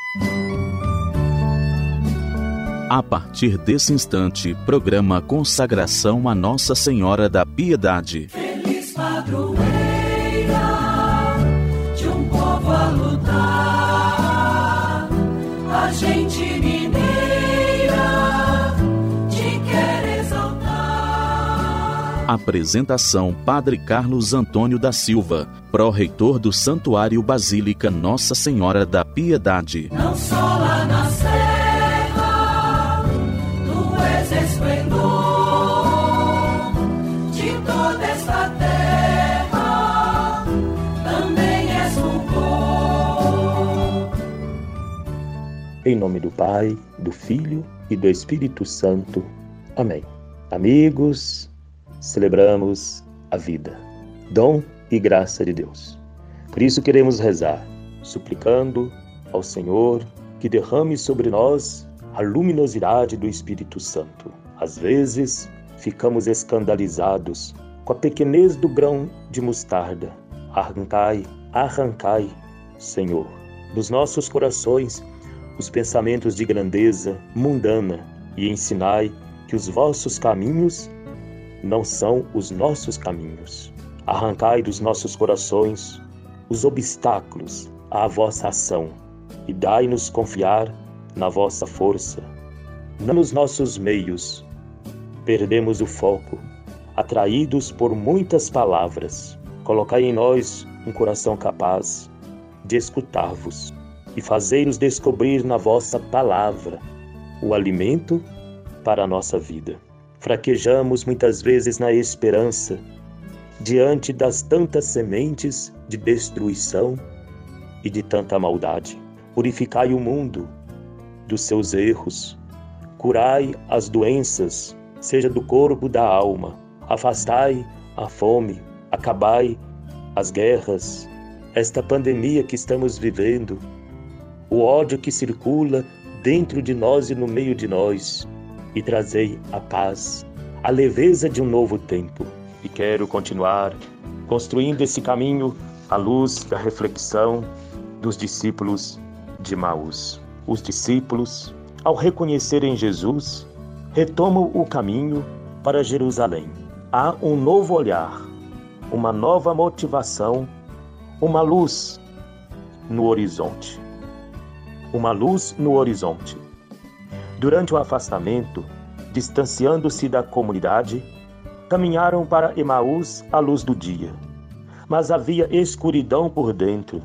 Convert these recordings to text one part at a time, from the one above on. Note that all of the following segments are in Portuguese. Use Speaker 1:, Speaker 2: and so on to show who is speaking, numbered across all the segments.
Speaker 1: A partir desse instante, programa Consagração a Nossa Senhora da Piedade.
Speaker 2: Feliz padroeira de um povo a lutar, a gente mineira te quer exaltar.
Speaker 1: Apresentação: Padre Carlos Antônio da Silva, pró-reitor do Santuário Basílica Nossa Senhora da Piedade.
Speaker 2: Não só lá na serra, tu és esplendor de toda esta terra, também és fulgor.
Speaker 3: Em nome do Pai, do Filho e do Espírito Santo. Amém. Amigos, celebramos a vida, dom e graça de Deus. Por isso queremos rezar, suplicando ao Senhor que derrame sobre nós a luminosidade do Espírito Santo. Às vezes, ficamos escandalizados com a pequenez do grão de mostarda. Arrancai, Senhor, dos nossos corações os pensamentos de grandeza mundana e ensinai que os vossos caminhos não são os nossos caminhos. Arrancai dos nossos corações os obstáculos à vossa ação e dai-nos confiar na vossa força. Não nos nossos meios perdemos o foco, atraídos por muitas palavras. Colocai em nós um coração capaz de escutar-vos e fazei-nos descobrir na vossa palavra o alimento para a nossa vida. Fraquejamos muitas vezes na esperança diante das tantas sementes de destruição e de tanta maldade. Purificai o mundo dos seus erros, curai as doenças, seja do corpo ou da alma, afastai a fome, acabai as guerras, esta pandemia que estamos vivendo, o ódio que circula dentro de nós e no meio de nós, e trazei a paz, a leveza de um novo tempo. E quero continuar construindo esse caminho à luz da reflexão dos discípulos de Emaús. Os discípulos, ao reconhecerem Jesus, retomam o caminho para Jerusalém. Há um novo olhar, uma nova motivação, uma luz no horizonte. Uma luz no horizonte. Durante o afastamento, distanciando-se da comunidade, caminharam para Emaús à luz do dia. Mas havia escuridão por dentro.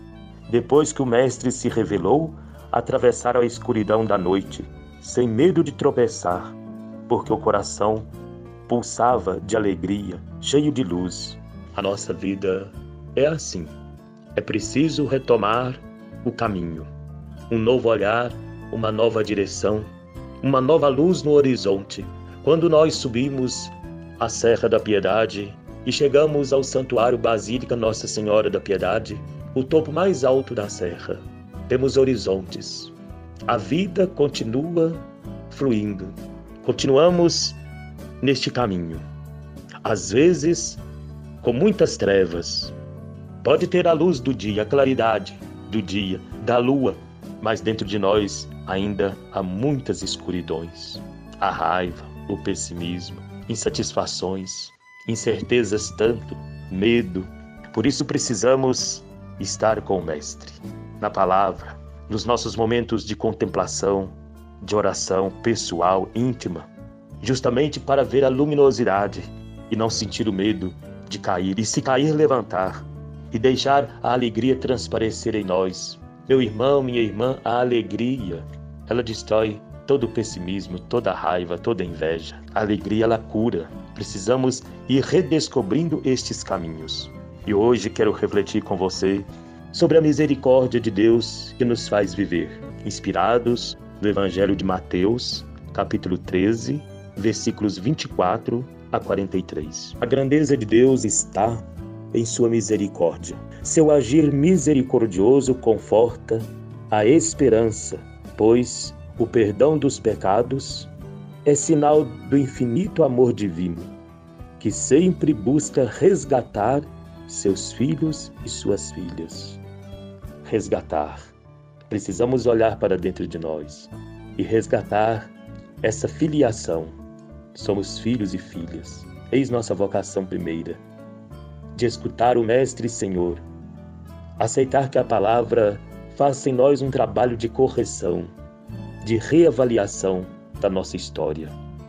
Speaker 3: Depois que o Mestre se revelou, atravessaram a escuridão da noite, sem medo de tropeçar, porque o coração pulsava de alegria, cheio de luz. A nossa vida é assim. É preciso retomar o caminho. Um novo olhar, uma nova direção, uma nova luz no horizonte. Quando nós subimos a Serra da Piedade e chegamos ao Santuário Basílica Nossa Senhora da Piedade, o topo mais alto da serra, temos horizontes. A vida continua fluindo. Continuamos neste caminho. Às vezes, com muitas trevas. Pode ter a luz do dia, a claridade do dia, da lua, mas dentro de nós ainda há muitas escuridões. A raiva, o pessimismo, insatisfações, incertezas tanto, medo. Por isso precisamos estar com o Mestre, na palavra, nos nossos momentos de contemplação, de oração pessoal, íntima, justamente para ver a luminosidade e não sentir o medo de cair, e se cair, levantar, e deixar a alegria transparecer em nós. Meu irmão, minha irmã, a alegria, ela destrói todo o pessimismo, toda a raiva, toda a inveja. A alegria, ela cura. Precisamos ir redescobrindo estes caminhos. E hoje quero refletir com você sobre a misericórdia de Deus que nos faz viver, inspirados no Evangelho de Mateus, capítulo 13, versículos 24 a 43. A grandeza de Deus está em sua misericórdia. Seu agir misericordioso conforta a esperança, pois o perdão dos pecados é sinal do infinito amor divino, que sempre busca resgatar seus filhos e suas filhas. Resgatar Precisamos olhar para dentro de nós e resgatar essa filiação. Somos filhos e filhas. Eis nossa vocação primeira, de escutar o Mestre e Senhor, aceitar que a palavra faça em nós um trabalho de correção, de reavaliação da nossa história.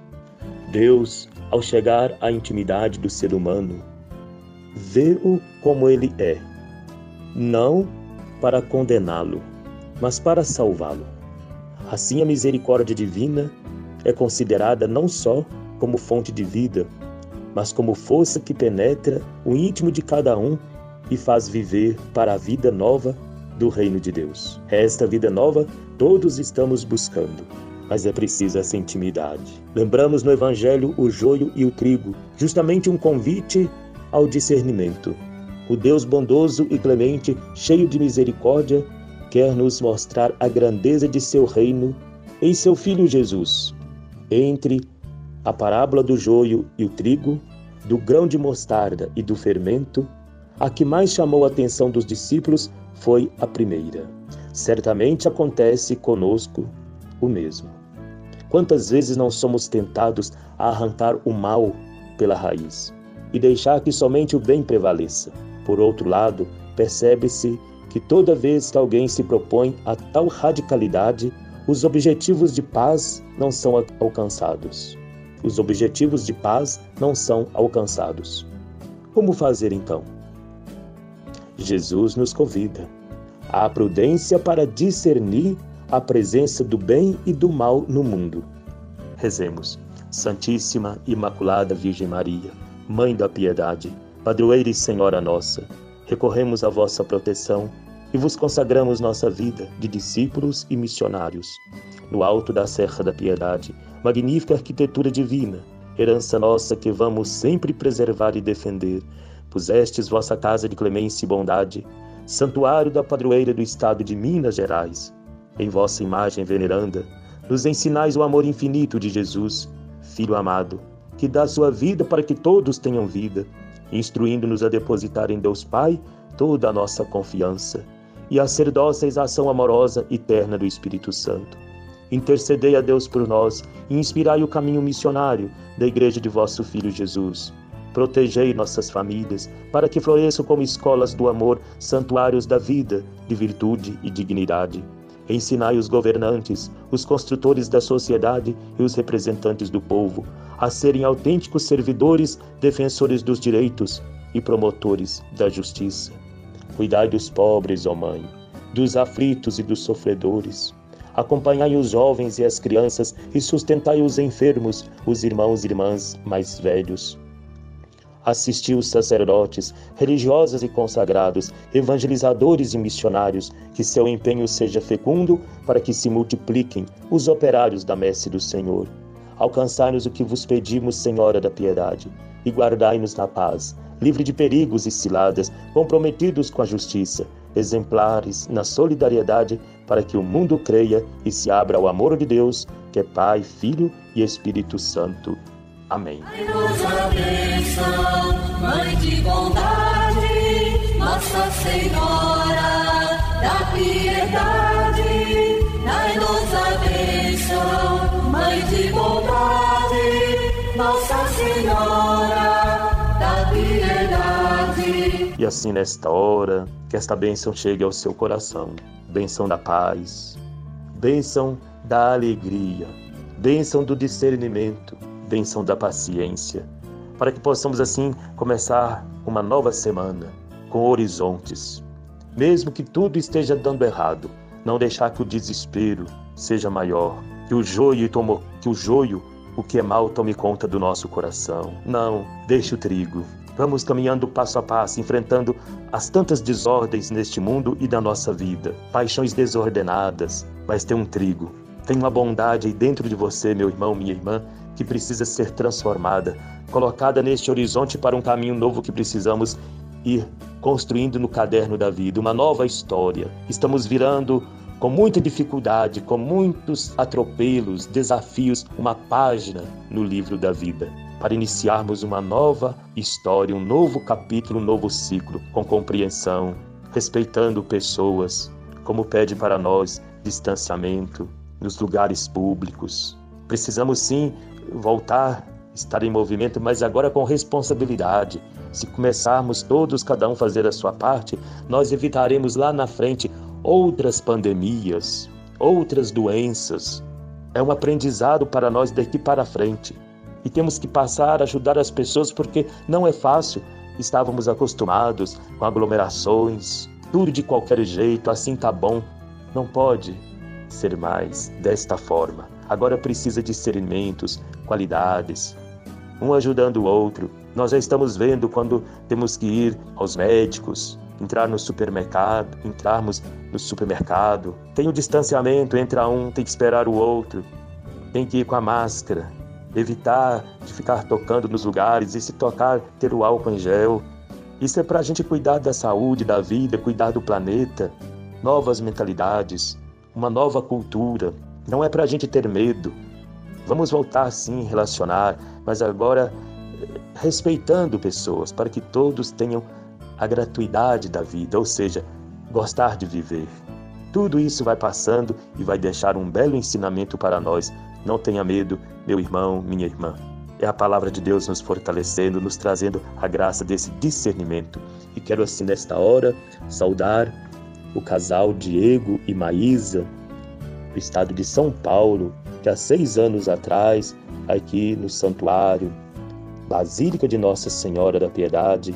Speaker 3: Deus, ao chegar à intimidade do ser humano, vê-o como ele é, não para condená-lo, mas para salvá-lo. Assim, a misericórdia divina é considerada não só como fonte de vida, mas como força que penetra o íntimo de cada um e faz viver para a vida nova do reino de Deus. Esta vida nova todos estamos buscando, mas é preciso essa intimidade. Lembramos no Evangelho o joio e o trigo, justamente um convite ao discernimento. O Deus bondoso e clemente, cheio de misericórdia, quer nos mostrar a grandeza de seu reino em seu Filho Jesus. Entre a parábola do joio e o trigo, do grão de mostarda e do fermento, a que mais chamou a atenção dos discípulos foi a primeira. Certamente acontece conosco o mesmo. Quantas vezes não somos tentados a arrancar o mal pela raiz e deixar que somente o bem prevaleça? Por outro lado, percebe-se que toda vez que alguém se propõe a tal radicalidade, os objetivos de paz não são alcançados. Os objetivos de paz não são alcançados. Como fazer então? Jesus nos convida à prudência para discernir a presença do bem e do mal no mundo. Rezemos. Santíssima Imaculada Virgem Maria, Mãe da Piedade, Padroeira e Senhora nossa, recorremos à vossa proteção e vos consagramos nossa vida de discípulos e missionários. No alto da Serra da Piedade, magnífica arquitetura divina, herança nossa que vamos sempre preservar e defender, pusestes vossa casa de clemência e bondade, santuário da padroeira do estado de Minas Gerais. Em vossa imagem veneranda, nos ensinais o amor infinito de Jesus, Filho amado, que dá sua vida para que todos tenham vida, instruindo-nos a depositar em Deus Pai toda a nossa confiança e a ser dóceis à ação amorosa e terna do Espírito Santo. Intercedei a Deus por nós e inspirai o caminho missionário da Igreja de vosso Filho Jesus. Protegei nossas famílias, para que floresçam como escolas do amor, santuários da vida, de virtude e dignidade. Ensinai os governantes, os construtores da sociedade e os representantes do povo a serem autênticos servidores, defensores dos direitos e promotores da justiça. Cuidai dos pobres, ó Mãe, dos aflitos e dos sofredores. Acompanhai os jovens e as crianças e sustentai os enfermos, os irmãos e irmãs mais velhos. Assisti os sacerdotes, religiosos e consagrados, evangelizadores e missionários, que seu empenho seja fecundo para que se multipliquem os operários da messe do Senhor. Alcançai-nos o que vos pedimos, Senhora da Piedade, e guardai-nos na paz, livre de perigos e ciladas, comprometidos com a justiça, exemplares na solidariedade, para que o mundo creia e se abra ao amor de Deus, que é Pai, Filho e Espírito Santo. Amém.
Speaker 2: Dai-nos a bênção, Mãe de bondade, Nossa Senhora da Piedade. Dai-nos a bênção, Mãe de bondade, Nossa Senhora da Piedade.
Speaker 3: E assim nesta hora, que esta bênção chegue ao seu coração. Bênção da paz, bênção da alegria, bênção do discernimento, bênção da paciência, para que possamos assim começar uma nova semana com horizontes. Mesmo que tudo esteja dando errado, não deixar que o desespero seja maior, que o joio, o que é mal, tome conta do nosso coração. Não, deixe o trigo. Vamos caminhando passo a passo, enfrentando as tantas desordens neste mundo e da nossa vida. Paixões desordenadas, mas tem um trigo. Tem uma bondade aí dentro de você, meu irmão, minha irmã, que precisa ser transformada, colocada neste horizonte para um caminho novo que precisamos ir construindo no caderno da vida, uma nova história. Estamos virando com muita dificuldade, com muitos atropelos, desafios, uma página no livro da vida, para iniciarmos uma nova história, um novo capítulo, um novo ciclo, com compreensão, respeitando pessoas, como pede para nós distanciamento nos lugares públicos. Precisamos sim voltar, estar em movimento, mas agora com responsabilidade. Se começarmos todos, cada um fazer a sua parte, nós evitaremos lá na frente outras pandemias, outras doenças. É um aprendizado para nós daqui para frente. E temos que passar a ajudar as pessoas, porque não é fácil. Estávamos acostumados com aglomerações, tudo de qualquer jeito, assim tá bom. Não pode ser mais desta forma. Agora precisa de discernimentos, qualidades, um ajudando o outro. Nós já estamos vendo quando temos que ir aos médicos, entrarmos no supermercado. Tem o distanciamento, entra um, tem que esperar o outro. Tem que ir com a máscara, evitar de ficar tocando nos lugares e se tocar, ter o álcool em gel. Isso é para a gente cuidar da saúde, da vida, cuidar do planeta. Novas mentalidades, uma nova cultura. Não é para a gente ter medo. Vamos voltar sim a relacionar, mas agora respeitando pessoas, para que todos tenham a gratuidade da vida, ou seja, gostar de viver. Tudo isso vai passando e vai deixar um belo ensinamento para nós. Não tenha medo, meu irmão, minha irmã. É a palavra de Deus nos fortalecendo, nos trazendo a graça desse discernimento. E quero assim nesta hora saudar o casal Diego e Maísa, do estado de São Paulo, que há 6 anos atrás, aqui no santuário Basílica de Nossa Senhora da Piedade,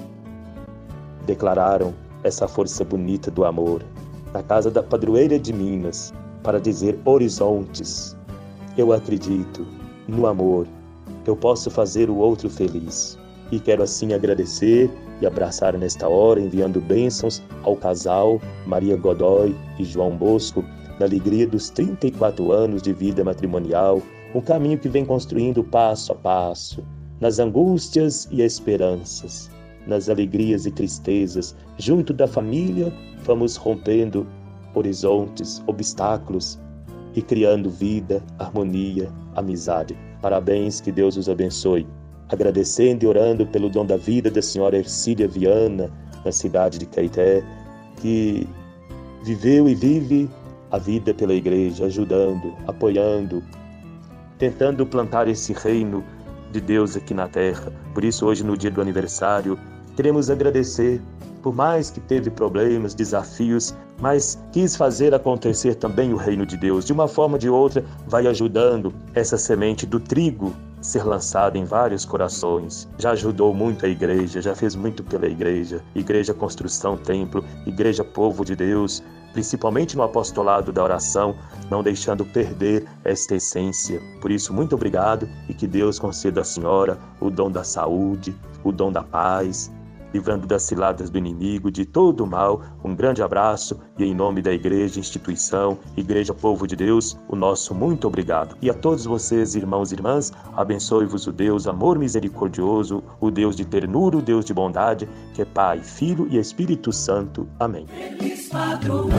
Speaker 3: declararam essa força bonita do amor, na casa da padroeira de Minas, para dizer: horizontes, eu acredito no amor, eu posso fazer o outro feliz. E quero assim agradecer e abraçar nesta hora, enviando bênçãos ao casal Maria Godoy e João Bosco, na alegria dos 34 anos de vida matrimonial, um caminho que vem construindo passo a passo, nas angústias e esperanças, nas alegrias e tristezas, junto da família, vamos rompendo horizontes, obstáculos e criando vida, harmonia, amizade. Parabéns, que Deus os abençoe. Agradecendo e orando pelo dom da vida da senhora Ercília Viana, na cidade de Caeté, que viveu e vive a vida pela igreja, ajudando, apoiando, tentando plantar esse reino de Deus aqui na terra. Por isso, hoje, no dia do aniversário, queremos agradecer, por mais que teve problemas, desafios, mas quis fazer acontecer também o reino de Deus. De uma forma ou de outra, vai ajudando essa semente do trigo ser lançada em vários corações. Já ajudou muito a igreja, já fez muito pela igreja. Igreja Construção Templo, Igreja Povo de Deus, principalmente no apostolado da oração, não deixando perder esta essência. Por isso, muito obrigado e que Deus conceda à senhora o dom da saúde, o dom da paz, livrando das ciladas do inimigo, de todo o mal. Um grande abraço e em nome da Igreja, instituição, Igreja Povo de Deus, o nosso muito obrigado. E a todos vocês, irmãos e irmãs, abençoe-vos o Deus, amor misericordioso, o Deus de ternura, o Deus de bondade, que é Pai, Filho e Espírito Santo. Amém.
Speaker 2: Feliz padroeira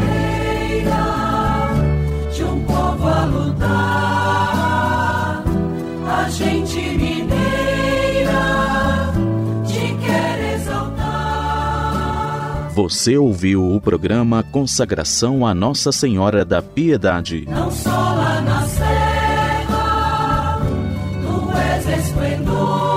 Speaker 2: de um povo a lutar, a gente mineira te quer exaltar.
Speaker 1: Você ouviu o programa Consagração a Nossa Senhora da Piedade.
Speaker 2: Não só lá na serra, tu és esplendor.